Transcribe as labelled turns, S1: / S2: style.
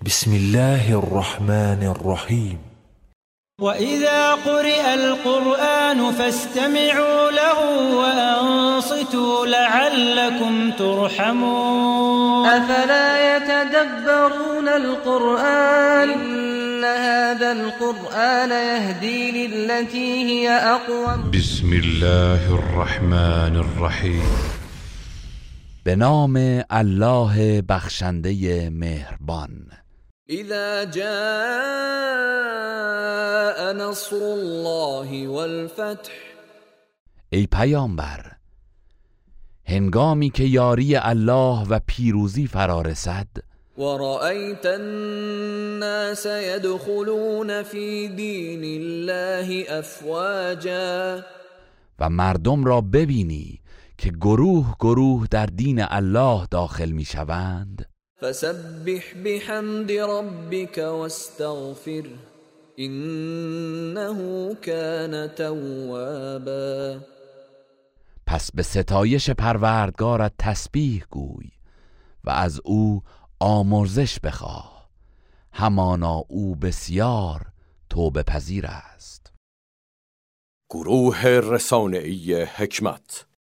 S1: بسم الله الرحمن الرحیم.
S2: وإذا قرئ القرآن فاستمعوا له وأنصتوا لعلكم ترحمون.
S3: أفلا يتدبرون القرآن إن هذا القرآن يهدي للتي هي أقوم.
S4: بسم الله الرحمن الرحیم.
S5: به نام الله بخشنده مهربان.
S3: اذا جاء نصر الله والفتح.
S5: ای پیامبر، هنگامی که یاری الله و پیروزی فرا رسد،
S3: ورأيت الناس يدخلون في دين الله افواجا.
S5: و مردم را ببینی که گروه گروه در دین الله داخل می شوند،
S3: فسبح بحمد ربك واستغفر انه كان توابا.
S5: پس به ستایش پروردگارت تسبیح گوی و از او آمرزش بخواه، همانا او بسیار توبه پذیر است.
S6: گروه رسانه‌ای حکمت.